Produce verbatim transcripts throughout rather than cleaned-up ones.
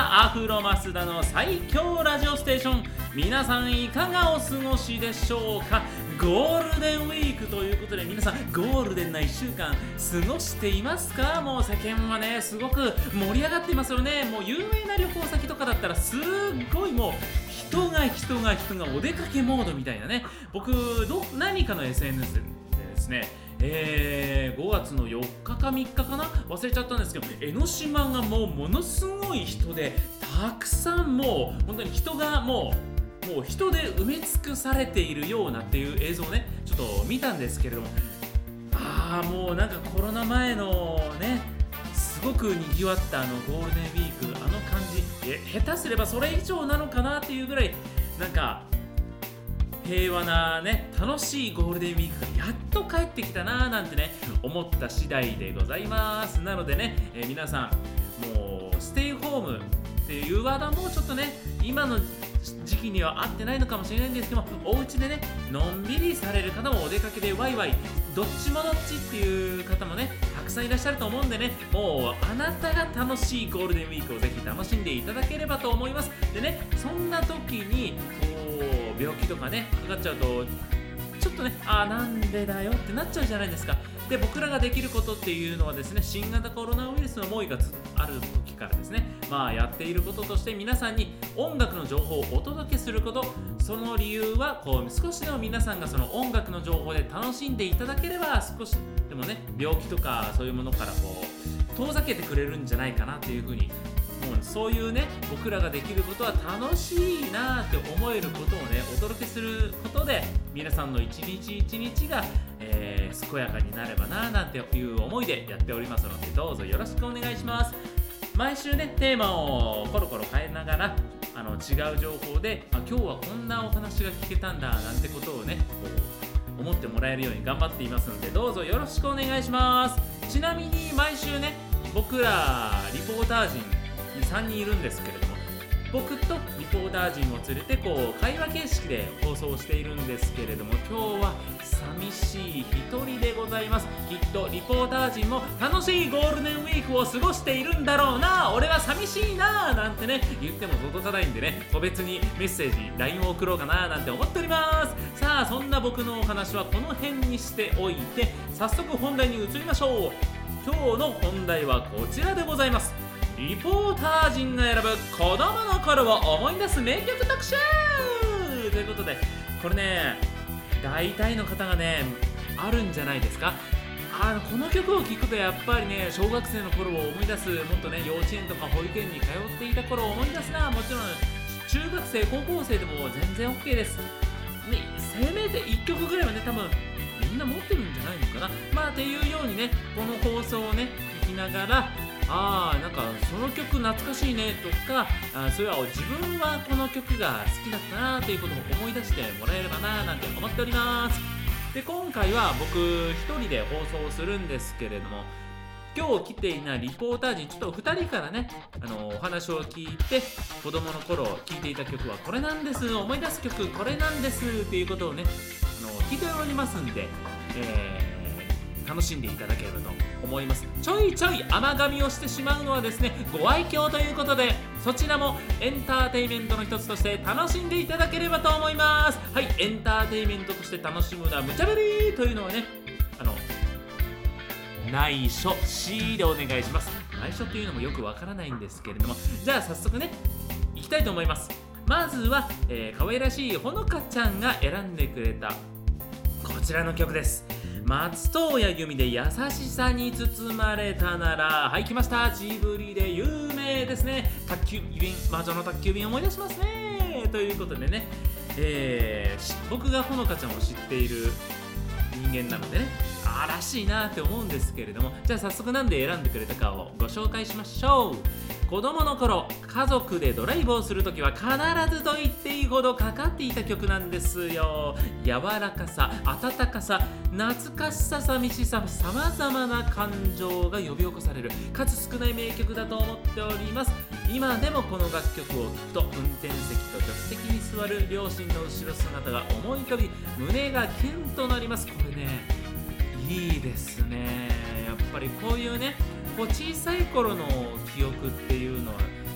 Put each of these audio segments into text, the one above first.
はアフロマスダの最強ラジオステーション。皆さんいかがお過ごしでしょうか。ゴールデンウィークということで、皆さんゴールデンないっしゅうかん過ごしていますか。もう世間はねすごく盛り上がっていますよね。もう有名な旅行先とかだったらすっごいもう人が人が人がお出かけモードみたいなね。僕ど何かの エスエヌエス でですね、えー、ごがつのよっかかみっかかな忘れちゃったんですけど、江ノ島がもうものすごい人でたくさんもう本当に人がもうもう人で埋め尽くされているようなっていう映像をねちょっと見たんですけれども、ああもうなんかコロナ前のねすごくにぎわったあのゴールデンウィーク、あの感じえ下手すればそれ以上なのかなっていうぐらいなんか平和なね楽しいゴールデンウィークがやっと帰ってきたなーなんてね思った次第でございます。なのでね、えー、皆さんもうステイホームっていうワードはもうちょっとね今の時期には合ってないのかもしれないんですけども、お家でねのんびりされる方もお出かけでワイワイどっちもどっちっていう方もねたくさんいらっしゃると思うんでね、もうあなたが楽しいゴールデンウィークをぜひ楽しんでいただければと思います。でね、そんな時にこう病気とかねかかっちゃうとちょっとねあーなんでだよってなっちゃうじゃないですか。で僕らができることっていうのはですね、新型コロナウイルスの猛威がある時からですね、まあやっていることとして皆さんに音楽の情報をお届けすること。その理由はこう少しでも皆さんがその音楽の情報で楽しんでいただければ少しでもね病気とかそういうものからこう遠ざけてくれるんじゃないかなというふうに、もうそういうね僕らができることは楽しいなって思えることをねお届けすることで皆さんの一日一日が、えー、健やかになればななんていう思いでやっておりますので、どうぞよろしくお願いします。毎週ねテーマをコロコロ変えながらあの違う情報で、あ今日はこんなお話が聞けたんだなんてことをねこう思ってもらえるように頑張っていますので、どうぞよろしくお願いします。ちなみに毎週ね僕らリポーター陣さんにんいるんですけれども、僕とリポーター陣を連れてこう会話形式で放送しているんですけれども、今日は寂しい一人でございます。きっとリポーター陣も楽しいゴールデンウィークを過ごしているんだろうな、俺は寂しいななんてね言っても届かないんでね、個別にメッセージ ライン を送ろうかななんて思っております。さあそんな僕のお話はこの辺にしておいて、早速本題に移りましょう。今日の本題はこちらでございます。リポーター陣が選ぶ子供の頃を思い出す名曲特集ということで、これね大体の方がねあるんじゃないですか。あのこの曲を聴くとやっぱりね小学生の頃を思い出す、もっとね幼稚園とか保育園に通っていた頃を思い出すな。もちろん中学生高校生でも全然 OK です、ね、せめていっきょくぐらいはね多分みんな持ってるんじゃないのかな。まあっていうようにねこの放送をね聞きながら、あーなんかその曲懐かしいねとか、あそれは自分はこの曲が好きだったなということを思い出してもらえればななんて思っております。で今回は僕一人で放送するんですけれども、今日来ていないリポーター陣ちょっとふたりからねあのお話を聞いて、子供の頃聴いていた曲はこれなんです、思い出す曲これなんですっていうことをねあの聞いておりますんで、えー楽しんでいただければと思います。ちょいちょい甘噛みをしてしまうのはですねご愛嬌ということで、そちらもエンターテイメントの一つとして楽しんでいただければと思います。はい、エンターテイメントとして楽しむのは無茶ぶりというのはねあの内緒 C でお願いします。内緒っていうのもよくわからないんですけれども、じゃあ早速ねいきたいと思います。まずは、えー、可愛らしいほのかちゃんが選んでくれたこちらの曲です。松任谷由実で優しさに包まれたなら。はい来ました、ジブリで有名ですね。宅急便、魔女の宅急便思い出しますね。ということでね、えー、僕がほのかちゃんを知っている人間なのでね、あらしいなって思うんですけれども、じゃあ早速なんで選んでくれたかをご紹介しましょう。子供の頃家族でドライブをするときは必ずと言っていいほどかかっていた曲なんですよ。柔らかさ、温かさ、懐かしさ、寂しさ、さまざまな感情が呼び起こされる数少ない名曲だと思っております。今でもこの楽曲を聴くと運転席と助手席に座る両親の後ろ姿が思い浮かび胸がキュンとなります。これねいいですね。やっぱりこういうねこう小さい頃の記憶っていうのは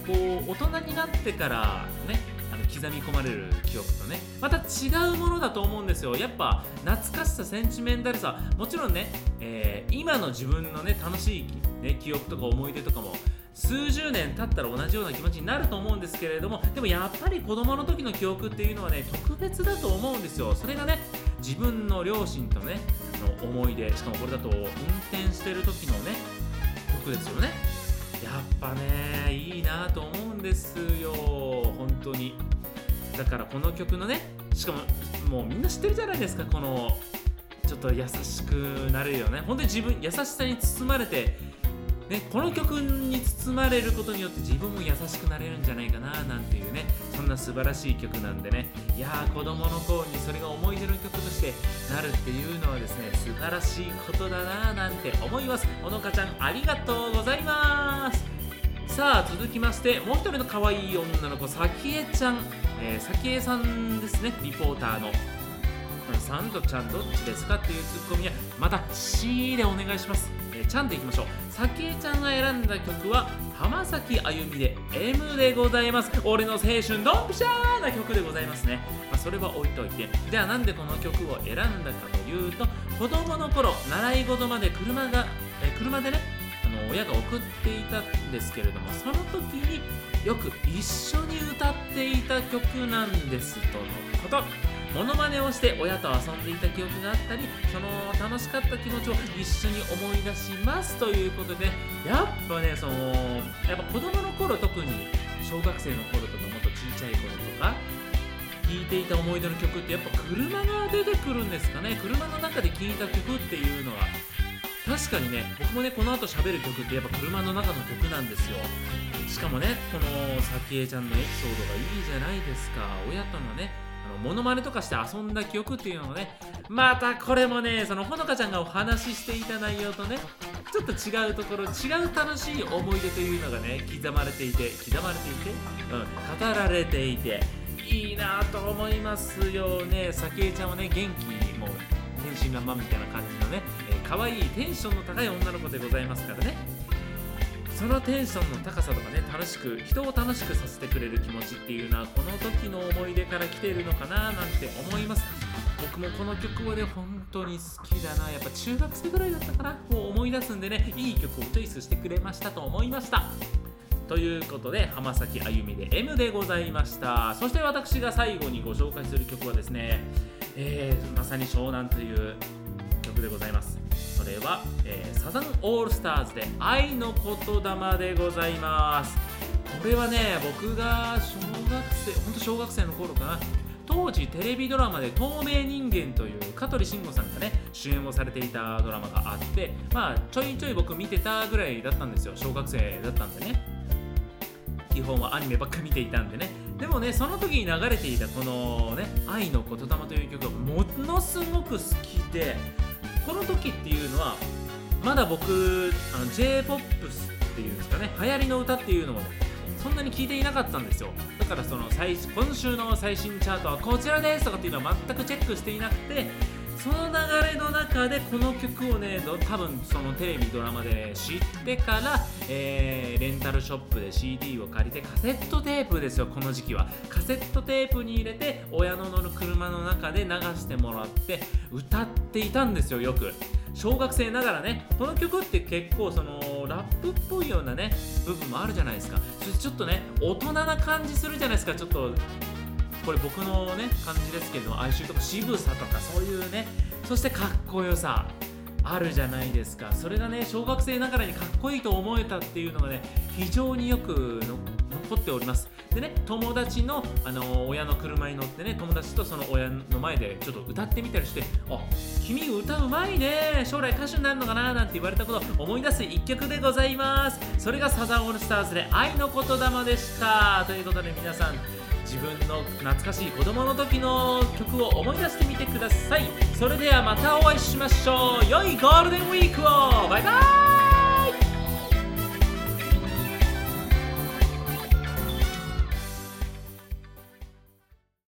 こう大人になってからねあの刻み込まれる記憶とねまた違うものだと思うんですよ。やっぱ懐かしさ、センチメンタルさ、もちろんね、えー、今の自分のね楽しい、ね、記憶とか思い出とかも数十年経ったら同じような気持ちになると思うんですけれども、でもやっぱり子供の時の記憶っていうのはね特別だと思うんですよ。それがね自分の両親とねの思い出、しかもこれだと運転してる時のね曲ですよね。やっぱねいいなと思うんですよ本当に。だからこの曲のね、しかももうみんな知ってるじゃないですか、このちょっと優しくなれるよね。本当に自分優しさに包まれてね、この曲に包まれることによって自分も優しくなれるんじゃないかななんていうね、そんな素晴らしい曲なんでね、いやー子供の頃にそれが思い出の曲としてなるっていうのはですね素晴らしいことだななんて思います。ほのかちゃんありがとうございます。さあ続きましてもう一人の可愛い女の子さきえちゃん、えー、さきえさんですね、リポーターのさんとちゃんどっちですかっていうツッコミはまた C でお願いします。えー、ちゃんでいきましょう。さきえちゃんが選んだ曲は浜崎あゆみで M でございます。俺の青春ドンピシャーな曲でございますね。まあ、それは置いといて、じゃあなんでこの曲を選んだかというと、子供の頃習い事まで車が、えー、車でねあの親が送っていたんですけれども、その時によく一緒に歌っていた曲なんですとのこと。モノマネをして親と遊んでいた記憶があったり、その楽しかった気持ちを一緒に思い出しますということで、やっぱねそのやっぱ子供の頃、特に小学生の頃とかもっと小さい頃とか聴いていた思い出の曲ってやっぱ車が出てくるんですかね。車の中で聴いた曲っていうのは確かにね、僕もねこの後喋る曲ってやっぱ車の中の曲なんですよ。しかもねこのさきえちゃんのエピソードがいいじゃないですか。親とのねあのモノマネとかして遊んだ記憶っていうのがね、またこれもねそのほのかちゃんがお話ししていた内容とねちょっと違うところ、違う楽しい思い出というのがね刻まれていて刻まれていて、うん、語られていていいなと思いますよね。さきえちゃんはね元気にもう天真爛漫みたいな感じのね、えー、可愛いテンションの高い女の子でございますからね。そのテンションの高さとかね、楽しく人を楽しくさせてくれる気持ちっていうのはこの時の思い出から来ているのかななんて思います。僕もこの曲をね本当に好きだな。やっぱ中学生ぐらいだったかな、もう思い出すんでね、いい曲をチョイスしてくれましたと思いました。ということで浜崎あゆみで M でございました。そして私が最後にご紹介する曲はですね、えー、まさに湘南という曲でございます。それは、えー、サザンオールスターズで愛の言霊でございます。これはね僕が小学生、ほんと小学生の頃かな、当時テレビドラマで透明人間という香取慎吾さんがね主演をされていたドラマがあって、まあちょいちょい僕見てたぐらいだったんですよ。小学生だったんでね、基本はアニメばっか見ていたんでね。でもねその時に流れていたこのね愛の言霊という曲がものすごく好きで、この時っていうのはまだ僕あの J-ポップス っていうんですかね、流行りの歌っていうのをねそんなに聞いていなかったんですよ。だからその最今週の最新チャートはこちらですとかっていうのは全くチェックしていなくて、その流れの中でこの曲をね多分そのテレビドラマで、ね、知ってから、えー、レンタルショップで シーディー を借りて、カセットテープですよ。この時期はカセットテープに入れて親の乗る車の中で流してもらって歌っていたんですよ。よく小学生ながらね、この曲って結構そのラップっぽいようなね部分もあるじゃないですか。そしてちょっとね大人な感じするじゃないですか。ちょっとこれ僕のね感じですけど、哀愁とか渋さとかそういうね、そしてかっこよさあるじゃないですか。それがね小学生ながらにかっこいいと思えたっていうのがね非常によくの残っております。でね、友達の、あのー、親の車に乗ってね、友達とその親の前でちょっと歌ってみたりして、あ、君歌うまいね、将来歌手になるのかななんて言われたことを思い出す一曲でございます。それがサザンオールスターズで愛の言霊でした。ということで皆さん自分の懐かしい子供の時の曲を思い出してみてください。それではまたお会いしましょう。良いゴールデンウィークを。バイバーイ。